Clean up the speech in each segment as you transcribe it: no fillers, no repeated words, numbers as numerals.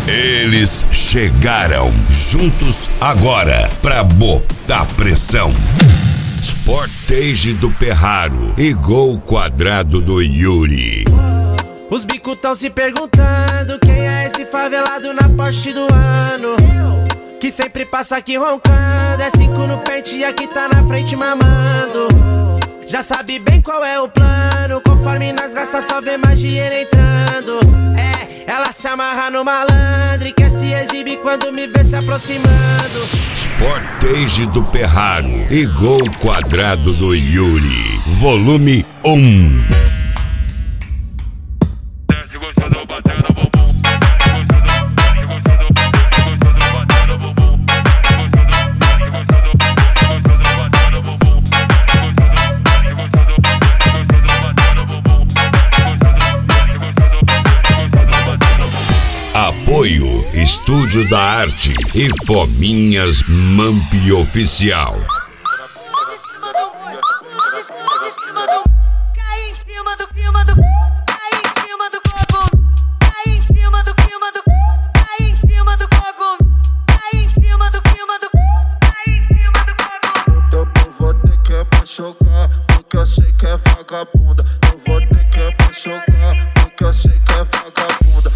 Eles chegaram juntos agora pra botar pressão. Sportage do Perraro e Gol Quadrado do Yuri. Os bicos tão se perguntando quem é esse favelado na Porsche do ano, que sempre passa aqui roncando. É 5 no pente e aqui tá na frente mamando. Já sabe bem qual é o plano, conforme nós gasta só vê mais dinheiro entrando. Ela se amarra no malandro e quer se exibir quando me vê se aproximando. Sportage do Perraro e Gol Quadrado do Yuri. Volume 1. Apoio Estúdio da Arte e Fominhas Mamp Oficial. Eu vou ter que machucar, porque eu sei que é vagabunda. Eu vou ter que machucar, porque eu sei que é vagabunda.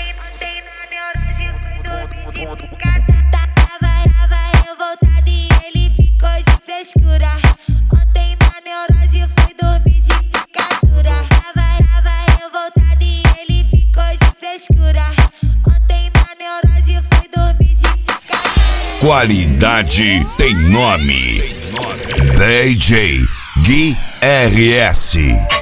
Tava revoltado e ele ficou de frescura. Ontem na neurose fui dormir de picadura. Tava revoltado e ele ficou de frescura. Ontem na neurose fui dormir de picadura. Qualidade tem nome. DJ Gui RS.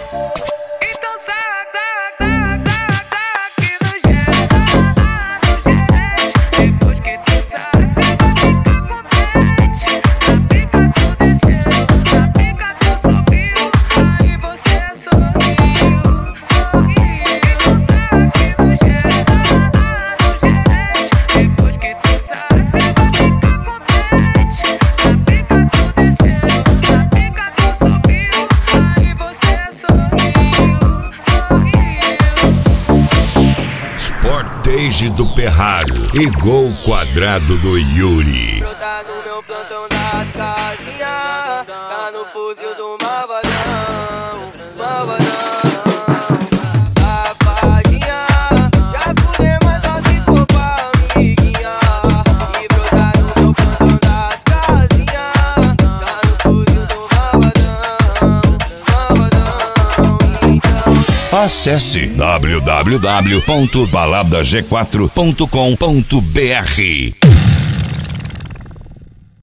Sportage do Perraro e Gol Quadrado do Yuri. Tá no meu plantão das casinhas, tá no fuzil do malvadão, malvadão. Safadinha, já fudei mais alto e for com a amiguinha. E brotar no meu plantão das casinhas, tá no fuzil do malvadão, malvadão. Então Acesse www.baladag4.com.br.